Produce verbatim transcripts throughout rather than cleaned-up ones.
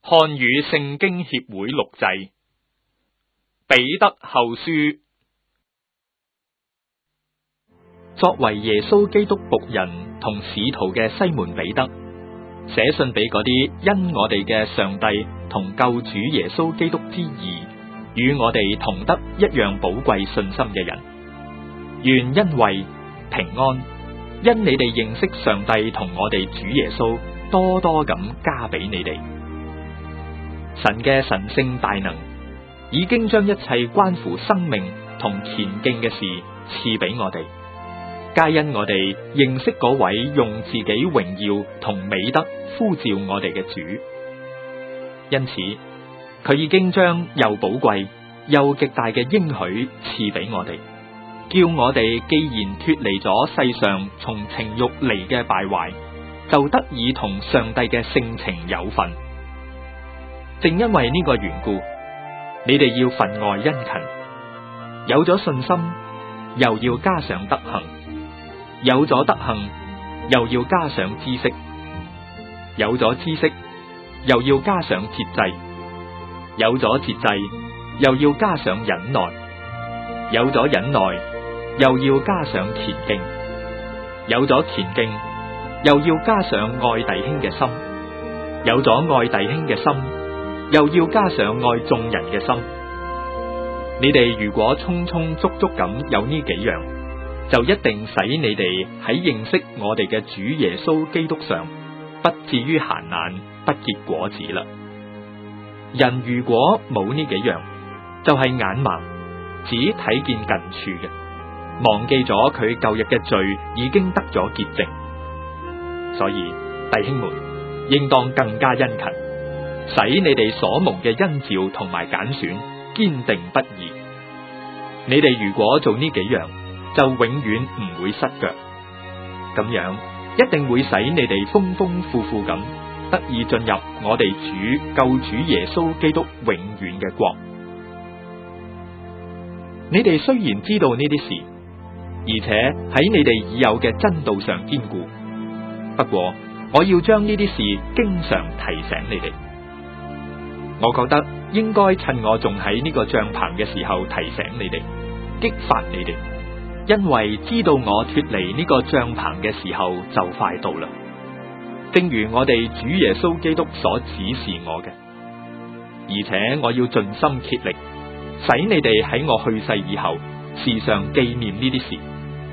漢語聖經協會錄製，彼得後書。作為耶穌基督僕人同使徒嘅西門彼得，寫信俾嗰啲因我哋嘅上帝同救主耶穌基督之義，與我哋同得一樣寶貴信心嘅人，願恩惠平安，因你哋認識上帝同我哋主耶穌，多多咁加俾你哋。神嘅神聖大能已經將一切關乎生命同前進嘅事賜俾我哋，皆因我哋認識嗰位用自己榮耀同美德呼召我哋嘅主。因此，佢已經將又寶貴又極大嘅應許賜俾我哋，叫我哋既然脫離咗世上從情欲嚟嘅敗壞，就得以同上帝嘅性情有份。正因為呢個緣故，你哋要分外殷勤，有咗信心，又要加上德行；有咗德行，又要加上知識；有咗知識，又要加上節制；有咗節制，又要加上忍耐；有咗忍耐，又要加上虔敬；有咗虔敬，又要加上愛弟兄嘅心；有咗愛弟兄嘅心，又要加上愛眾人嘅心。你哋如果充充足足咁有呢幾樣，就一定使你哋喺認識我哋嘅主耶穌基督上，不至於閒懶，不結果子啦。人如果冇呢幾樣，就係眼盲，只睇見近處嘅，忘記咗佢舊日嘅罪已經得咗潔淨。所以弟兄們，應當更加殷勤，使你哋所蒙嘅恩召同埋揀選堅定不移。你哋如果做呢幾樣，就永遠唔會失腳。咁樣一定會使你哋豐豐富富咁得以進入我哋主救主耶穌基督永遠嘅國。你哋雖然知道呢啲事，而且喺你哋已有嘅真道上堅固，不過我要將呢啲事經常提醒你哋。我覺得應該趁我仲喺呢個帳篷嘅時候提醒你哋，激發你哋，因為知道我脫離呢個帳篷嘅時候就快到啦。正如我哋主耶穌基督所指示我嘅，而且我要盡心竭力，使你哋喺我去世以後時常紀念呢啲事。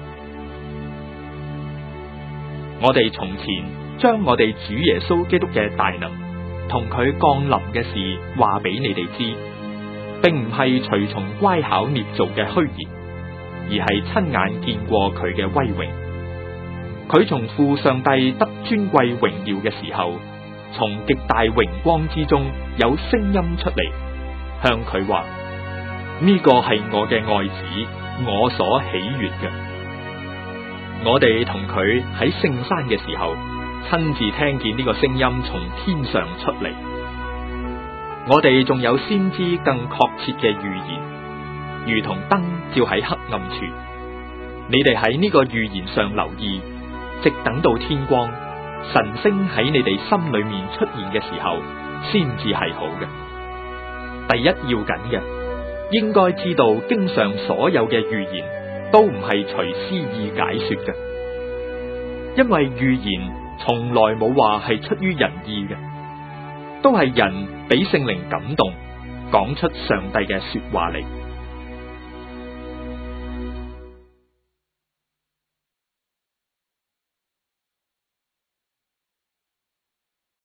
我哋從前將我哋主耶穌基督嘅大能同佢降臨嘅事話俾你哋知，並唔係隨從乖巧捏造嘅虛言，而係親眼見過佢嘅威榮。佢從父上帝得尊貴榮耀嘅時候，從極大榮光之中有聲音出嚟，向佢話：呢個係我嘅愛子，我所喜悅嘅。我哋同佢喺聖山嘅時候，親自聽見呢個聲音從天上出嚟。我哋仲有先知更確切嘅預言，如同燈照喺黑暗處。你哋喺呢個預言上留意，直等到天光，神星喺你哋心裏面出現嘅時候，先至係好嘅。第一要緊嘅，應該知道經上所有嘅預言都唔係隨私意解說嘅，因為預言從來冇話係出於人意嘅，都係人俾聖靈感動，講出上帝嘅說話嚟。